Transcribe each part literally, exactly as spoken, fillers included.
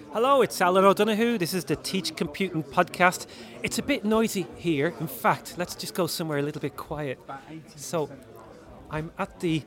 Hello, it's Alan O'Donoghue. This is the Teach Computing podcast. It's a bit noisy here. In fact, let's just go somewhere a little bit quiet. So, I'm at the,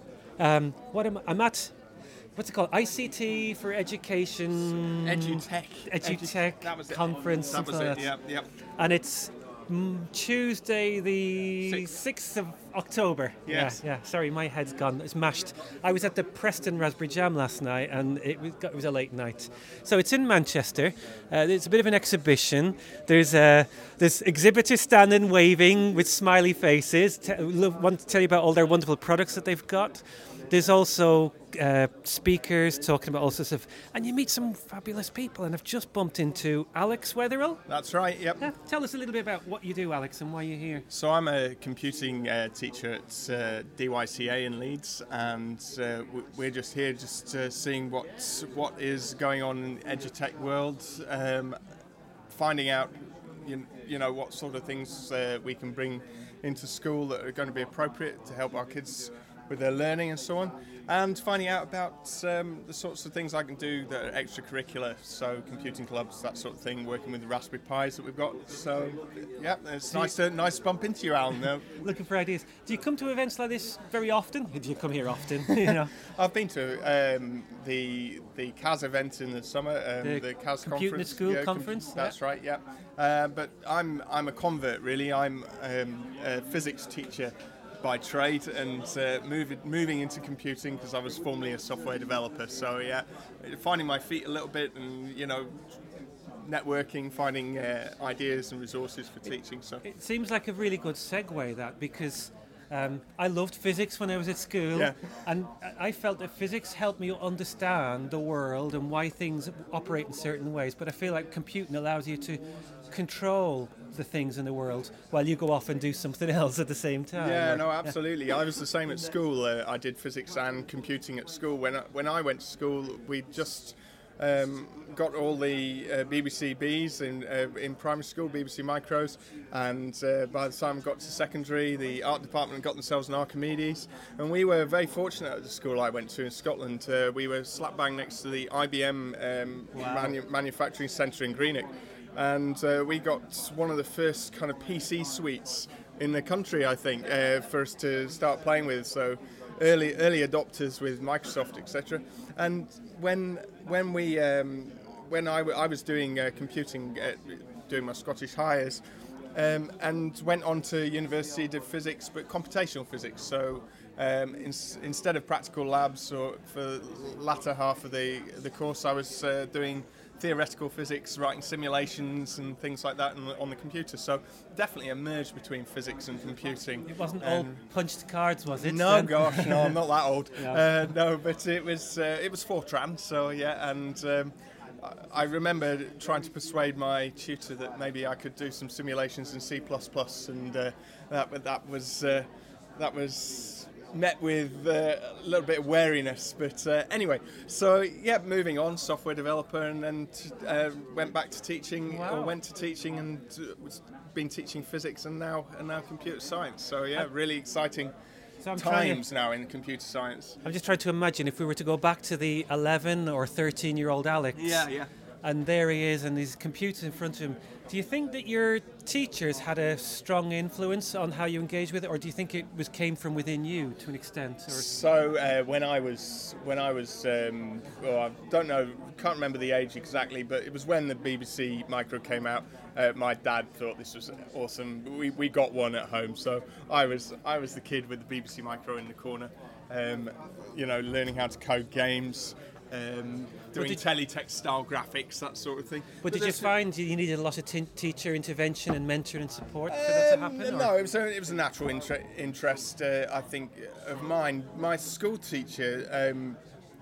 um, what am I? I'm at, what's it called? I C T for Education. EduTech. EduTech That was it. conference. That was something it. like that. Yep, yep. And it's mm, Tuesday, the Sixth. sixth of October. Yes. Yeah, yeah. Sorry, my head's gone. It's mashed. I was at the Preston Raspberry Jam last night, and it was, it was a late night. So it's in Manchester. Uh, it's a bit of an exhibition. There's uh, there's exhibitors standing, waving with smiley faces. T- love, want to tell you about all their wonderful products that they've got. There's also uh, speakers talking about all sorts of, and you meet some fabulous people. And I've just bumped into Alex Wetherill. That's right, yep. Yeah, tell us a little bit about what you do, Alex, and why you're here. So I'm a computing uh, teacher at uh, D Y C A in Leeds, and uh, w- we're just here just uh, seeing what what is going on in the EduTech world, um, finding out you, you know what sort of things uh, we can bring into school that are going to be appropriate to help our kids with their learning and so on, and finding out about um, the sorts of things I can do that are extracurricular, so computing clubs, that sort of thing, working with the Raspberry Pis that we've got. So, yeah, it's Do nice you- to nice to bump into you, Alan. Uh, Looking for ideas. Do you come to events like this very often? Do you come here often? you know, I've been to um, the the C A S event in the summer, um, The the, C A S Computing at conference. School com- conference, That's right, yeah. Uh, but I'm I'm a convert really. I'm um, a physics teacher by trade, and uh, moving moving into computing because I was formerly a software developer. So yeah, finding my feet a little bit, and you know, networking, finding uh, ideas and resources for teaching. So it seems like a really good segue, that, because um, I loved physics when I was at school, Yeah. and I felt that physics helped me understand the world and why things operate in certain ways. But I feel like computing allows you to control the things in the world while you go off and do something else at the same time. Yeah, Or- no, absolutely. I was the same at school. Uh, I did physics and computing at school. When I, when I went to school, we just um, got all the uh, B B C Bs in uh, in primary school, B B C Micros, and uh, by the time I got to secondary, the art department got themselves an Archimedes, and we were very fortunate at the school I went to in Scotland. Uh, we were slap bang next to the I B M um, Wow. manu- manufacturing centre in Greenock. And uh, we got one of the first kind of P C suites in the country, I think, uh, for us to start playing with. So early early adopters with Microsoft, et cetera. And when when we um, when I, w- I was doing uh, computing, uh, doing my Scottish Highers, um, and went on to university, did physics, but computational physics. So um, in, instead of practical labs, or for the latter half of the the course, I was uh, doing theoretical physics, writing simulations and things like that on the, on the computer. So definitely a merge between physics and computing. It wasn't all Um, punched cards, was it? no, then? gosh, no, I'm not that old. No. Uh, no, but it was uh, it was Fortran. So yeah, and um, I I remember trying to persuade my tutor that maybe I could do some simulations in C plus plus, and uh, that that was uh, that was. met with uh, a little bit of wariness, but uh, anyway, so yeah, moving on, software developer, and then t- uh, went back to teaching, Wow. or went to teaching, and uh, was been teaching physics, and now and now computer science. So yeah, really exciting So I'm trying to- times now in computer science. I'm just trying to imagine if we were to go back to the eleven or thirteen year old Alex. yeah. And there he is, and his computer in front of him. Do you think that your teachers had a strong influence on how you engage with it, or do you think it was came from within you to an extent? Or So uh, when I was when I was um, well, I don't know, can't remember the age exactly, but it was when the B B C Micro came out. Uh, my dad thought this was awesome. We we got one at home, so I was I was the kid with the B B C Micro in the corner, um, you know, learning how to code games. Um, doing did- teletext style graphics, that sort of thing. but did you there's- find you needed a lot of t- teacher intervention and mentoring and support for that to Um, happen? No, or- it was a, it was a natural inter- interest, uh, I think, of mine. My school teacher, um,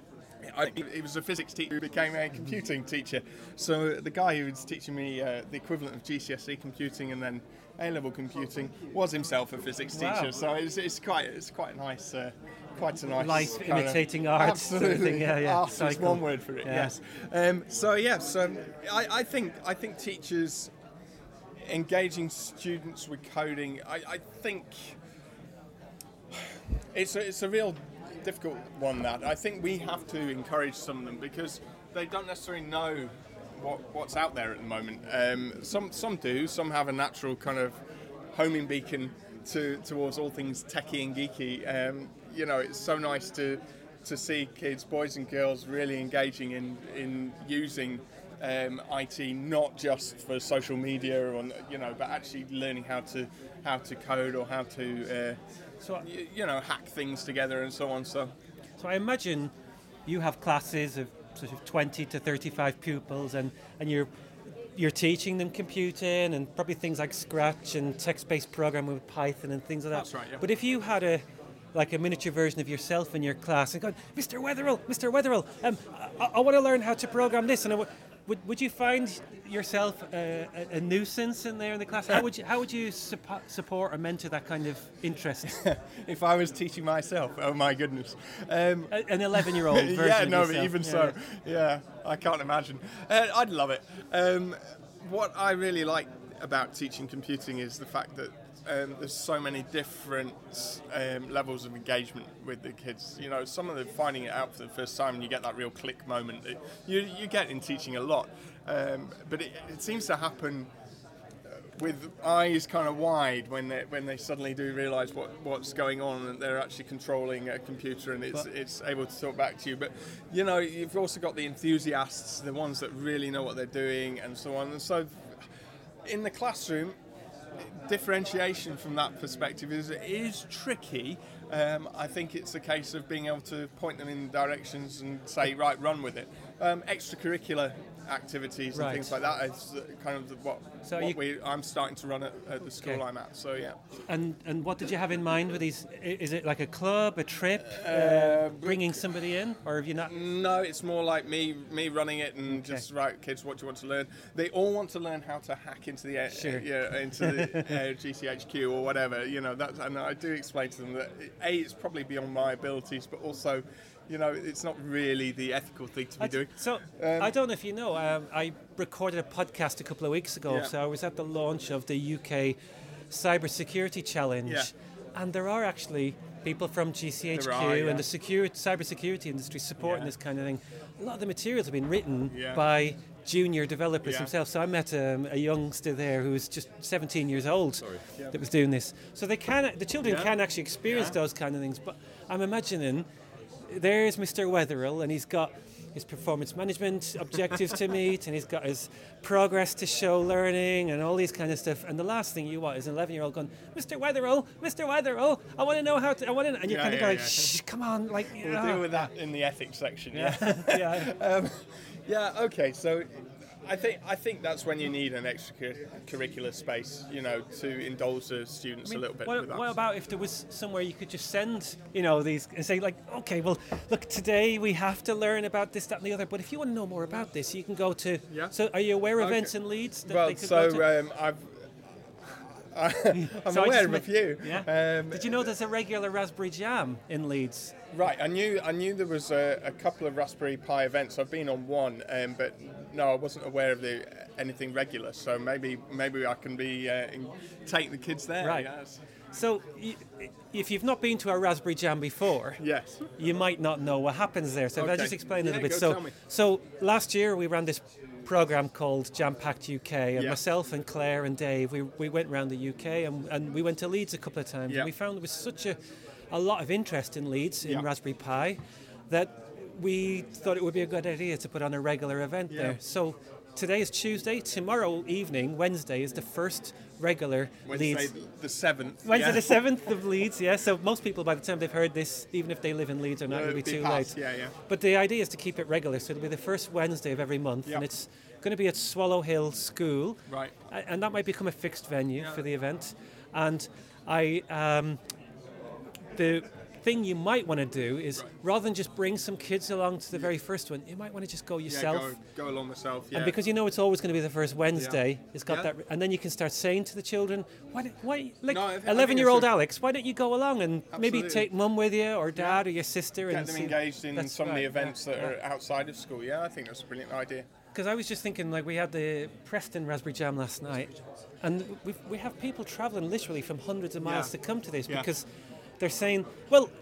I, he was a physics teacher who became a computing teacher. So the guy who was teaching me uh, the equivalent of G C S E computing and then A-level computing was himself a physics Wow. teacher. So it's, it's quite it's quite nice. Uh, Quite a nice Life kind of- imitating art sort of Absolutely, thing, yeah, yeah, art is cycle. one word for it. Yeah. Yes. Um, so yes, um, I, I think I think teachers engaging students with coding. I, I think it's a, it's a real difficult one. That I think we have to encourage some of them because they don't necessarily know what what's out there at the moment. Um, some some do. Some have a natural kind of homing beacon to towards all things techie and geeky. Um, you know, it's so nice to to see kids, boys and girls, really engaging in in using um, I T, not just for social media, or you know, but actually learning how to how to code or how to uh, so you, you know hack things together and so on. So, so I imagine you have classes of sort of twenty to thirty-five pupils, and, and you're you're teaching them computing and probably things like Scratch and text-based programming with Python and things like that. That's right, yeah. But if you had a like a miniature version of yourself in your class and going, Mister Wetherill, Mister Wetherill, um, I, I want to learn how to program this, and I w- would would you find yourself a, a, a nuisance in there in the class? How would you how would you suppo- support or mentor that kind of interest? If I was teaching myself, oh my goodness, um, a, an eleven-year-old version. Yeah, of no, yourself. but even yeah. so, yeah, I can't imagine. Uh, I'd love it. Um, what I really like about teaching computing is the fact that um, there's so many different um, levels of engagement with the kids. You know, some of them finding it out for the first time, and you get that real click moment. It, you you get in teaching a lot, um, but it, it seems to happen with eyes kind of wide when they when they suddenly do realise what, what's going on, and they're actually controlling a computer and it's it's able to talk back to you. But you know, you've also got the enthusiasts, the ones that really know what they're doing, and so on. And so, in the classroom, differentiation from that perspective is is tricky. Um, I think it's a case of being able to point them in directions and say, right, run with it. Um, extracurricular activities and right. things like that is kind of the, what, so what you, we I'm starting to run at, at the school okay. I'm at. So yeah. And and what did you have in mind with these? Is it like a club, a trip, uh, Uh, bringing somebody in, or have you not? No, it's more like me me running it and Okay. just right, kids, what do you want to learn? They all want to learn how to hack into the uh, Sure. yeah into the uh, G C H Q or whatever. You know, that's and I do explain to them that a it's probably beyond my abilities, but also, you know, it's not really the ethical thing to be I, doing. so Um, I don't know if you know. Um, I recorded a podcast a couple of weeks ago. Yeah. So I was at the launch of the U K Cybersecurity Challenge, Yeah. and there are actually people from G C H Q There are, yeah. and the security cybersecurity industry supporting Yeah. this kind of thing. A lot of the materials have been written Yeah. by junior developers Yeah. themselves. So I met um, a youngster there who was just seventeen years old Yeah. that was doing this. So they can, the children Yeah. can actually experience Yeah. those kind of things. But I'm imagining there's Mister Wetherill, and he's got his performance management objectives to meet, and he's got his progress to show learning, and all these kind of stuff. And the last thing you want is an eleven-year-old going, Mister Wetherill, Mister Wetherill, I want to know how to. I want to. And you Yeah, kind of yeah, go, yeah. shh, come on, like. We'll ah. deal with that in the ethics section. Yeah. yeah. um, yeah. Okay. So, I think I think that's when you need an extracurricular space, you know, to indulge the students I mean, a little bit what, with that. what about if there was somewhere you could just send, you know, these and say like, okay, well, look, today we have to learn about this, that, and the other. But if you want to know more about this, you can go to. Yeah. So, are you aware of Okay. events in Leeds that well, they could so go to? um, I've. I, I'm So I aware just of a meant- few. Yeah. Um, Did you know there's a regular Raspberry Jam in Leeds? Right, I knew I knew there was a, a couple of Raspberry Pi events. I've been on one, um, but no, I wasn't aware of the anything regular. So maybe maybe I can be uh, in, take the kids there. Right. Yes. So, y- if you've not been to a Raspberry Jam before, Yes. you might not know what happens there. So, if I Okay. just explain a little Yeah, bit. go So, tell me. so last year we ran this program called Jam Packed U K, and Yeah. myself and Claire and Dave, we, we went around the U K, and, and we went to Leeds a couple of times, Yeah. and we found there was such a, a lot of interest in Leeds in Yeah. Raspberry Pi that we thought it would be a good idea to put on a regular event Yeah. there. So. Today is Tuesday. Tomorrow evening, Wednesday, is the first regular Wednesday Leeds. the seventh. Wednesday yeah. the seventh of Leeds, yeah. So most people, by the time they've heard this, even if they live in Leeds, are not Uh, going to be it'll too be past, late. yeah, yeah. But the idea is to keep it regular, so it'll be the first Wednesday of every month, Yep. and it's going to be at Swallow Hill School, Right. a- and that might become a fixed venue Yeah. for the event. And I, um, the thing you might want to do is rather than just bring some kids along to the very first one, you might want to just go yourself. Yeah, go, go along myself. Yeah. And because you know it's always going to be the first Wednesday, it's got Yeah. that, and then you can start saying to the children, "Why, don't- why, like No, I thi- I think eleven-year-old it's a- Alex, why don't you go along and maybe Absolutely. take mum with you or dad or your sister get and them see- engaged in That's some of right, the yeah, events that yeah. are outside of school. Yeah, I think that's a brilliant idea. Because I was just thinking, like we had the Preston Raspberry Jam last night, and we we have people travelling literally from hundreds of miles Yeah. to come to this Yeah. because they're saying, well,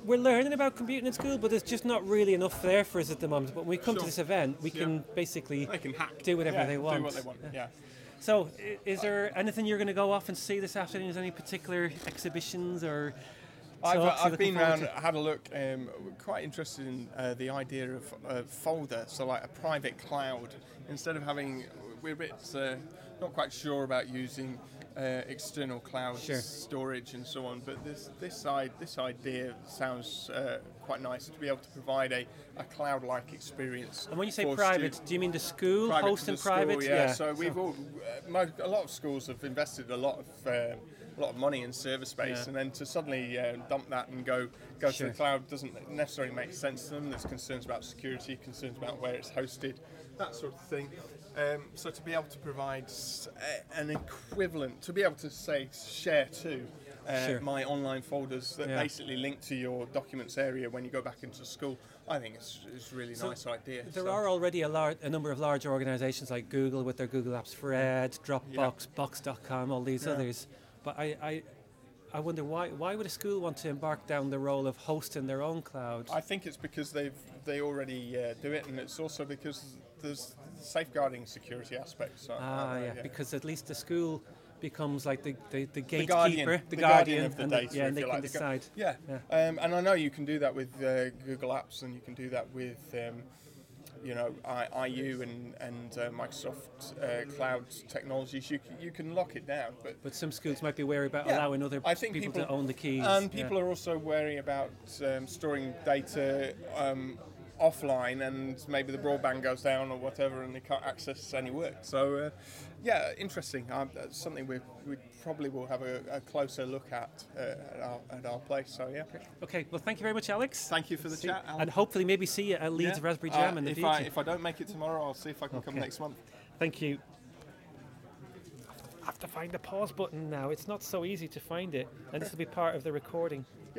we're learning about computing in school, but there's just not really enough there for us at the moment. But when we come Sure. to this event, we Yeah. can basically They can hack. do whatever Yeah, they want. Do what they want. Yeah. So, i- is there anything you're going to go off and see this afternoon? Is there any particular exhibitions or I've, talks you're I've looking been forward around, to? had a look. Um, quite interested in uh, the idea of a folder, so like a private cloud. Instead of having, we're a bit uh, not quite sure about using uh, external cloud Sure. storage and so on. But this this side this idea sounds uh, quite nice to be able to provide a, a cloud-like experience. And when you say for private, stu- do you mean the school private to hosting the school, private? yeah. So we've all, uh, mo- a lot of schools have invested a lot of uh, a lot of money in server space, Yeah. and then to suddenly uh, dump that and go go Sure. to the cloud doesn't necessarily make sense to them. There's concerns about security, concerns about where it's hosted, that sort of thing. Um, so to be able to provide s- a- an equivalent, to be able to say share to. Uh, Sure. my online folders that Yeah. basically link to your documents area when you go back into school, I think it's, it's a really So nice idea. There So- are already a, lar- a number of large organisations like Google with their Google Apps for Ed, Dropbox, Box dot com, all these Yeah. others. But I, I, I wonder why why would a school want to embark down the role of hosting their own cloud? I think it's because they've they already uh, do it, and it's also because there's safeguarding security aspects. So, ah, uh, yeah, because at least the school becomes like the, the, the the gatekeeper, guardian, the, the guardian, of the and data. the, yeah, if and they you can like. The gu- decide. Yeah, Yeah. Um, and I know you can do that with uh, Google Apps, and you can do that with. Um, you know, I, I U and, and uh, Microsoft uh, cloud technologies, you can, you can lock it down. But But some schools might be wary about Yeah, allowing other I think people, people- to own the keys. And yeah. people are also wary about um, storing data um, offline, and maybe the broadband goes down or whatever, and they can't access any work. So, uh, yeah, interesting. Um, that's something we we probably will have a, a closer look at uh, at, our, at our place. So, yeah. Okay, well, thank you very much, Alex. Thank you for the See- chat, Alan. And hopefully maybe see you at Leeds Yeah. Raspberry Jam Uh, in the if future. I, if I don't make it tomorrow, I'll see if I can come Okay. next month. Thank you. I have to find the pause button now. It's not so easy to find it, and this will be part of the recording.